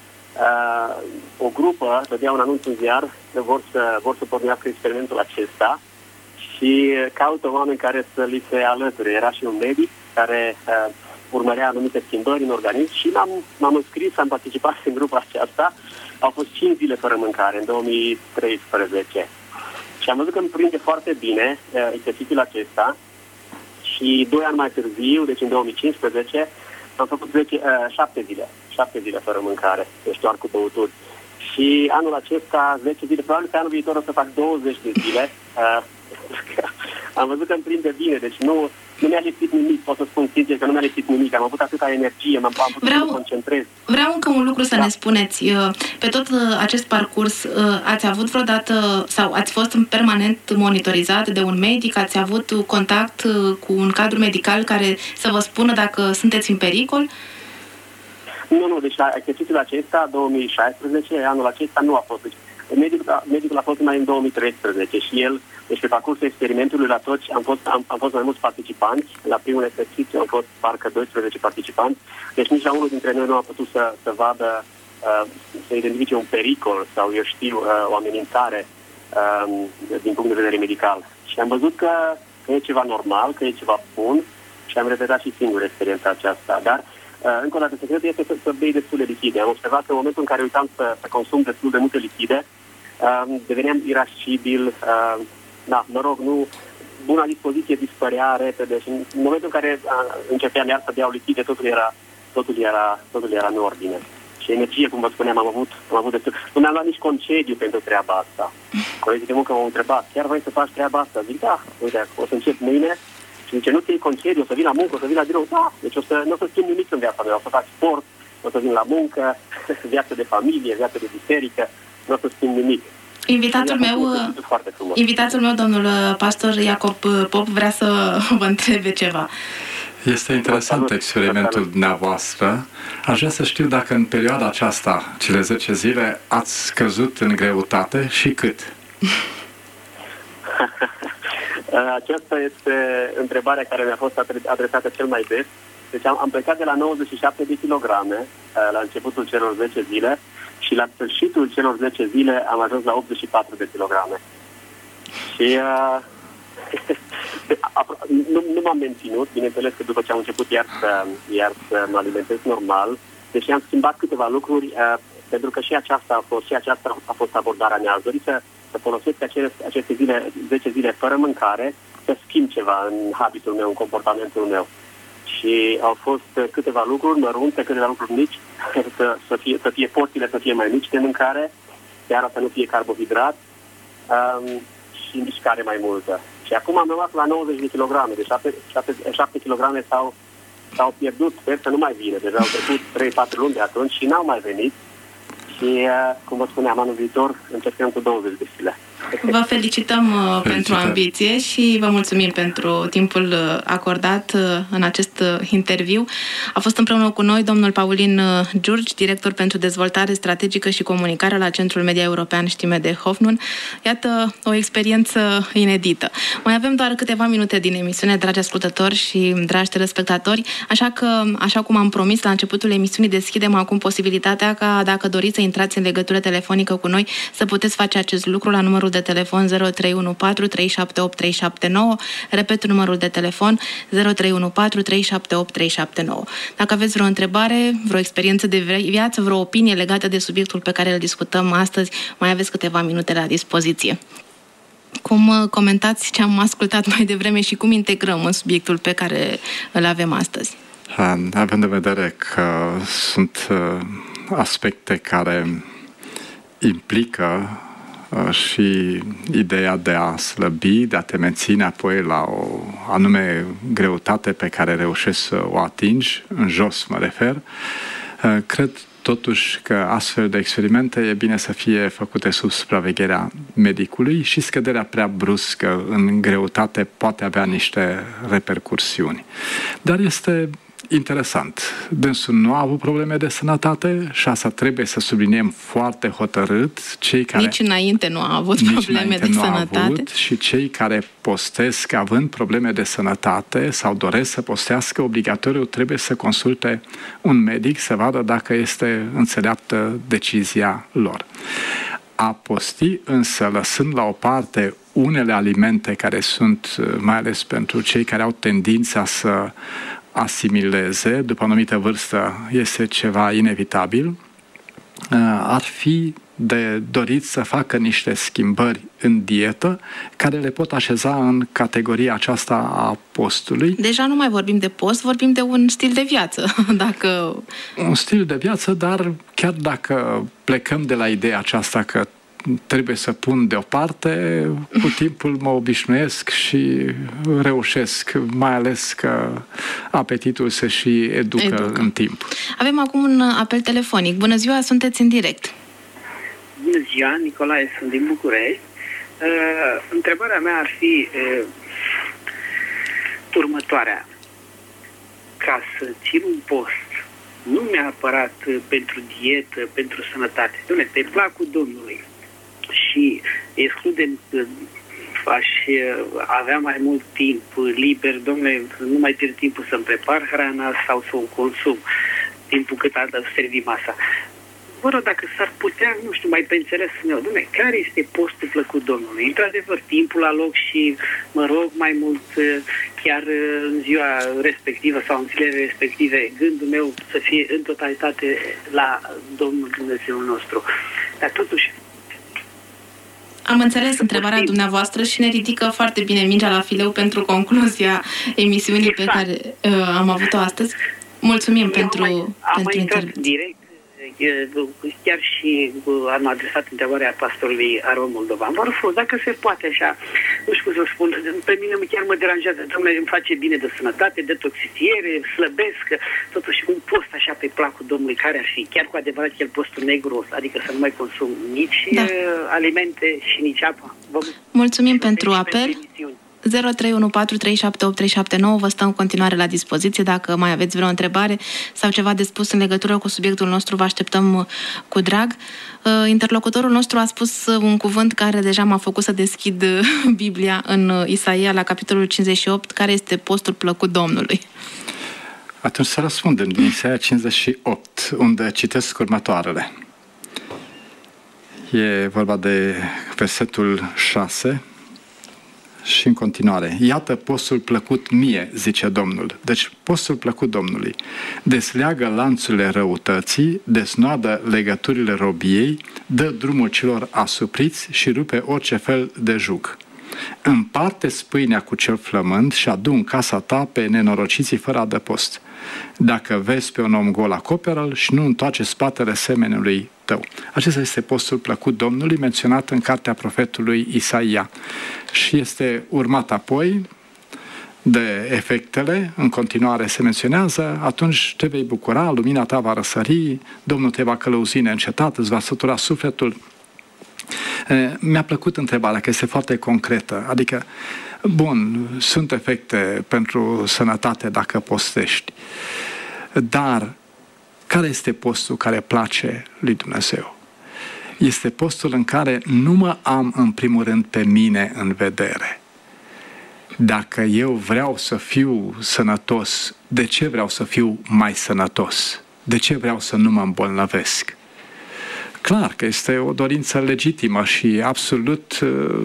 O grupă dădea un anunț în ziar, vor să pornească experimentul acesta și caută oameni care să li se alăture. Era și un medic care urmărea anumite schimbări în organism și m-am înscris, am participat în grupa aceasta. Au fost 5 zile fără mâncare în 2013 și am văzut că îmi prinde foarte bine exercițiul acesta și 2 ani mai târziu, deci în 2015, am făcut 7 zile fără mâncare, deci doar cu băuturi. Și anul acesta 10 zile, probabil pe anul viitor o să fac 20 de zile. Am văzut că îmi prinde bine, deci nu mi-a lipsit nimic, pot să spun sincer că nu mi-a lipsit nimic, am avut atâta energie, am putut să mă concentrez. Vreau încă un lucru să ne spuneți. Pe tot acest parcurs ați avut vreodată sau ați fost permanent monitorizat de un medic, ați avut contact cu un cadru medical care să vă spună dacă sunteți în pericol? Nu, deci la exercițiul acesta, 2016, anul acesta nu a fost. Deci, medicul a fost mai în 2013 și el, deci pe parcursul experimentului la toți am fost mai mulți participanți. La primul exercițiu am fost parcă 12 participanți, deci nici la unul dintre noi nu a putut să vadă, să identifice un pericol sau, eu știu, o amenințare din punct de vedere medical. Și am văzut că e ceva normal, că e ceva bun și am repetat și singur experiența aceasta. Dar încă o dată, secretul este să bei destul de lichide. Am observat că în momentul în care uitam să consum destul de multe lichide, deveneam irascibil, buna dispoziție dispărea repede și în momentul în care începeam iar să beau lichide, totul era în ordine. Și energie, cum vă spuneam, am avut destul. Nu mi-am luat nici concediu pentru treaba asta. Colegii de muncă m-au întrebat, chiar vrei să faci treaba asta? Zic, da, uite, o să încep mâine. Și zice, nu ți iei concediu, o să vin la muncă, o să vin la birou. Da, deci nu o să schimb nimic în viața mea, o să fac sport, o să vin la muncă, viață de familie, viață de biserică, nu o să schimb nimic. Invitatul meu, domnul pastor Iacob Pop, vrea să vă întrebe ceva. Este interesant experimentul dumneavoastră. Aș vrea să știu dacă în perioada aceasta, cele 10 zile, ați scăzut în greutate și cât? Aceasta este întrebarea care mi-a fost adresată cel mai des. Deci am plecat de la 97 de kilograme la începutul celor 10 zile și la sfârșitul celor 10 zile am ajuns la 84 de kilograme. Și nu m-am menținut, bineînțeles că după ce am început iar să mă alimentez normal, deși am schimbat câteva lucruri, pentru că și aceasta a fost abordarea mea. Aș dori să folosesc aceste 10 zile fără mâncare, să schimb ceva în habitul meu, în comportamentul meu. Și au fost câteva lucruri mărunte, câteva lucruri mici, să fie porțiile să fie mai mici de mâncare, seara să nu fie carbohidrat și mișcare mai multă. Și acum am rămas la 90 de kilograme, deci 7 kilograme s-au pierdut, sper să nu mai vină. Deja au trecut 3-4 luni de atunci și n-au mai venit. Și, cum vă spuneam, anul viitor încercăm cu 20 de zile. Vă felicităm pentru ambiție și vă mulțumim pentru timpul acordat în acest interviu. A fost împreună cu noi domnul Paulin Giurgi, director pentru dezvoltare strategică și comunicare la Centrul Media European Stimme de Hoffnung. Iată o experiență inedită. Mai avem doar câteva minute din emisiune, dragi ascultători și dragi telespectatori, așa că, așa cum am promis la începutul emisiunii, deschidem acum posibilitatea ca, dacă doriți să intrați în legătură telefonică cu noi, să puteți face acest lucru la numărul de telefon 0314 378 379. Repet numărul de telefon 0314 378 379. Dacă aveți vreo întrebare, vreo experiență de viață, vreo opinie legată de subiectul pe care îl discutăm astăzi, mai aveți câteva minute la dispoziție. Cum comentați ce am ascultat mai devreme și cum integrăm în subiectul pe care îl avem astăzi? Având în vedere că sunt aspecte care implică și ideea de a slăbi, de a te menține apoi la o anume greutate pe care reușești să o atingi, în jos mă refer, cred totuși că astfel de experimente e bine să fie făcute sub supravegherea medicului și scăderea prea bruscă în greutate poate avea niște repercursiuni. Dar este interesant. Dânsul nu a avut probleme de sănătate și asta trebuie să subliniem foarte hotărât. Cei care nici înainte nu a avut probleme de sănătate. Și cei care postesc având probleme de sănătate sau doresc să postească, obligatoriu trebuie să consulte un medic să vadă dacă este înțeleaptă decizia lor. A posti însă, lăsând la o parte unele alimente care sunt, mai ales pentru cei care au tendința să asimileze, după o anumită vârstă este ceva inevitabil, ar fi de dorit să facă niște schimbări în dietă care le pot așeza în categoria aceasta a postului. Deja nu mai vorbim de post, vorbim de un stil de viață. Un stil de viață, dar chiar dacă plecăm de la ideea aceasta că trebuie să pun deoparte, cu timpul mă obișnuiesc și reușesc, mai ales că apetitul se și educă în timp. Avem acum un apel telefonic. Bună ziua, sunteți în direct. Bună ziua, Nicolae, sunt din București. Întrebarea mea ar fi următoarea. Ca să țin un post, nu neapărat pentru dietă, pentru sănătate, pe placul Domnului, și excludem că aș avea mai mult timp liber, domnule, nu mai pierd timpul să-mi prepar hrana sau să o consum, timpul cât a servi masa. Vă rog, dacă s-ar putea, nu știu, mai pe înțelesul meu, dom'le, care este postul plăcut Domnului? Într-adevăr, timpul la loc și, mă rog, mai mult, chiar în ziua respectivă sau în zilele respective, gândul meu să fie în totalitate la Domnul Dumnezeul nostru. Dar totuși... Am înțeles întrebarea dumneavoastră și ne ridică foarte bine mingea la fileu pentru concluzia emisiunii pe care am avut-o astăzi. Mulțumim pentru intervenție. Direct. Chiar și am adresat întrebarea pastorului Aron Moldovan. Vă rog, dacă se poate așa, nu știu cum să spun, pe mine chiar mă deranjează, domnule, îmi face bine de sănătate, detoxifiere, slăbesc, totuși un post așa pe placul Domnului, care ar fi chiar cu adevărat el postul negru, adică să nu mai consum nici alimente și nici apă. Mulțumim pentru apel. 0314378379, vă stăm în continuare la dispoziție. Dacă mai aveți vreo întrebare sau ceva de spus în legătură cu subiectul nostru, vă așteptăm cu drag. Interlocutorul nostru a spus un cuvânt care deja m-a făcut să deschid Biblia în Isaia, la capitolul 58, care este postul plăcut Domnului. Atunci să răspundem din Isaia 58, unde citesc următoarele. E vorba de versetul 6, și în continuare, iată postul plăcut mie, zice Domnul. Deci postul plăcut Domnului desleagă lanțurile răutății, desnoadă legăturile robiei, dă drumul celor asupriți și rupe orice fel de jug. Împarte-ți pâinea cu cel flămând și adu în casa ta pe nenorociții fără adăpost. Dacă vezi pe un om gol, acoperă-l și nu întoarce spatele semenului tău. Acesta este postul plăcut Domnului, menționat în cartea profetului Isaia. Și este urmat apoi de efectele, în continuare se menționează, atunci te vei bucura, lumina ta va răsări, Domnul te va călăuzi neîncetat, îți va sătura sufletul. Mi-a plăcut întrebarea, că este foarte concretă, adică, bun, sunt efecte pentru sănătate dacă postești, dar care este postul care place lui Dumnezeu? Este postul în care nu mă am în primul rând pe mine în vedere. Dacă eu vreau să fiu sănătos, de ce vreau să fiu mai sănătos? De ce vreau să nu mă îmbolnăvesc? Clar că este o dorință legitimă și absolut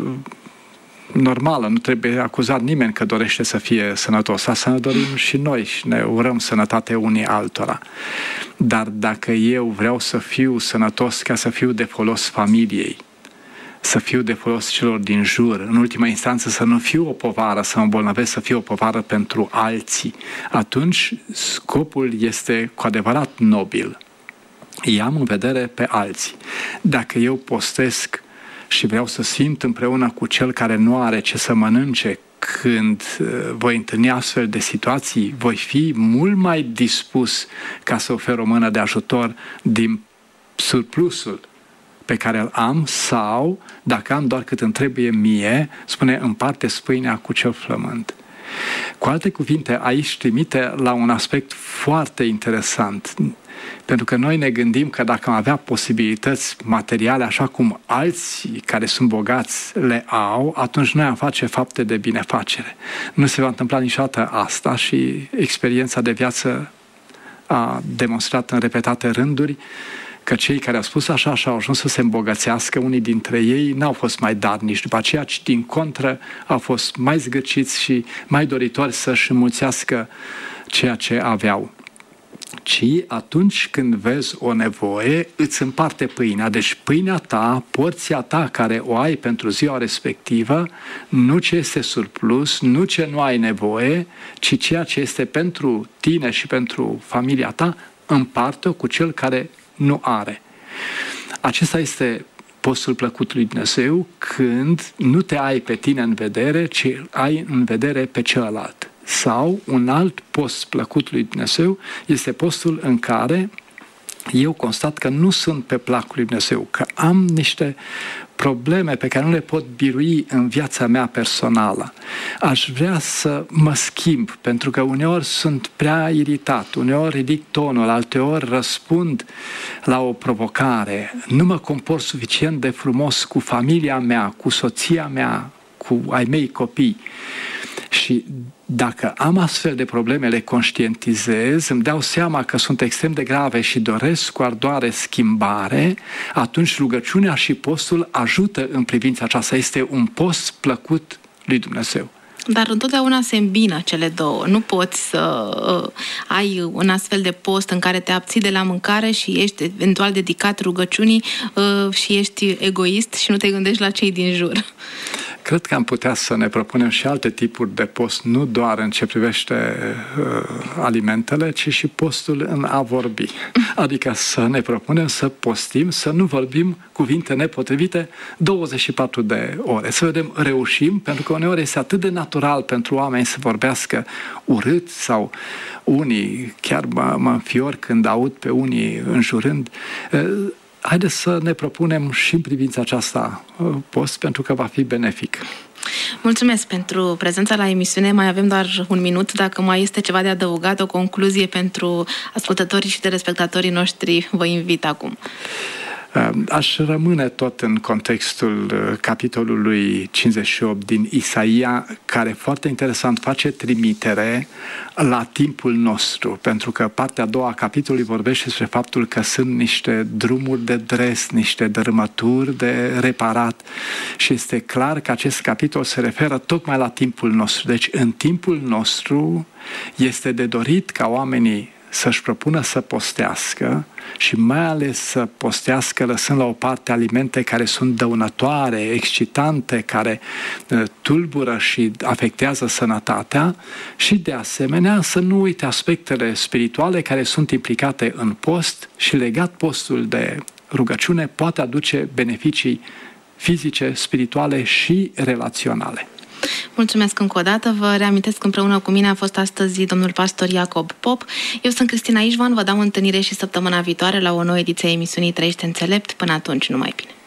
normală. Nu trebuie acuzat nimeni că dorește să fie sănătos. Asta ne dorim și noi și ne urăm sănătate unii altora. Dar dacă eu vreau să fiu sănătos ca să fiu de folos familiei, să fiu de folos celor din jur, în ultima instanță să nu fiu o povară, să mă îmbolnăvesc, să fiu o povară pentru alții, atunci scopul este cu adevărat nobil. I-am în vedere pe alții. Dacă eu postesc și vreau să simt împreună cu cel care nu are ce să mănânce, când voi întâlni astfel de situații, voi fi mult mai dispus ca să ofer o mână de ajutor din surplusul pe care îl am, sau, dacă am doar cât îmi trebuie mie, spune, împarte-ți pâinea cu cel flămând. Cu alte cuvinte, aici trimite la un aspect foarte interesant, pentru că noi ne gândim că dacă am avea posibilități materiale așa cum alții care sunt bogați le au, atunci noi am face fapte de binefacere. Nu se va întâmpla niciodată asta și experiența de viață a demonstrat în repetate rânduri că cei care au spus așa și au ajuns să se îmbogățească, unii dintre ei n-au fost mai darnici după aceea, ci din contră au fost mai zgârciți și mai doritori să-și înmulțească ceea ce aveau. Ci atunci când vezi o nevoie, îți împarte pâinea. Deci pâinea ta, porția ta care o ai pentru ziua respectivă, nu ce este surplus, nu ce nu ai nevoie, ci ceea ce este pentru tine și pentru familia ta, împarte-o cu cel care nu are. Acesta este postul plăcut lui Dumnezeu când nu te ai pe tine în vedere, ci ai în vedere pe celălalt. Sau un alt post plăcut lui Dumnezeu este postul în care eu constat că nu sunt pe placul lui Dumnezeu, că am niște probleme pe care nu le pot birui în viața mea personală. Aș vrea să mă schimb, pentru că uneori sunt prea iritat, uneori ridic tonul, alteori răspund la o provocare, nu mă comport suficient de frumos cu familia mea, cu soția mea, cu ai mei copii. Și dacă am astfel de probleme, le conștientizez, îmi dau seama că sunt extrem de grave și doresc cu ardoare schimbare, atunci rugăciunea și postul ajută în privința aceasta. Este un post plăcut lui Dumnezeu. Dar întotdeauna se îmbină cele două. Nu poți să ai un astfel de post în care te abții de la mâncare și ești eventual dedicat rugăciunii și ești egoist și nu te gândești la cei din jur. Cred că am putea să ne propunem și alte tipuri de post, nu doar în ce privește alimentele, ci și postul în a vorbi. Adică să ne propunem să postim, să nu vorbim cuvinte nepotrivite 24 de ore. Să vedem, reușim, pentru că uneori este atât de natural pentru oameni să vorbească urât sau unii, chiar mă înfior când aud pe unii înjurând. Haideți să ne propunem și în privința aceasta post, pentru că va fi benefic. Mulțumesc pentru prezența la emisiune. Mai avem doar un minut. Dacă mai este ceva de adăugat, o concluzie pentru ascultătorii și telespectatorii noștri, vă invit acum. Aș rămâne tot în contextul capitolului 58 din Isaia, care foarte interesant face trimitere la timpul nostru, pentru că partea a doua a capitolului vorbește despre faptul că sunt niște drumuri de dres, niște dărâmături de reparat și este clar că acest capitol se referă tocmai la timpul nostru. Deci în timpul nostru este de dorit ca oamenii să-și propună să postească și mai ales să postească lăsând la o parte alimente care sunt dăunătoare, excitante, care tulbură și afectează sănătatea și de asemenea să nu uite aspectele spirituale care sunt implicate în post și legat postul de rugăciune poate aduce beneficii fizice, spirituale și relaționale. Mulțumesc încă o dată. Vă reamintesc că împreună cu mine a fost astăzi domnul pastor Iacob Pop. Eu sunt Cristina Ișvan. Vă dau întâlnire și săptămâna viitoare la o nouă ediție a emisiunii Trăiește înțelept. Până atunci, numai bine!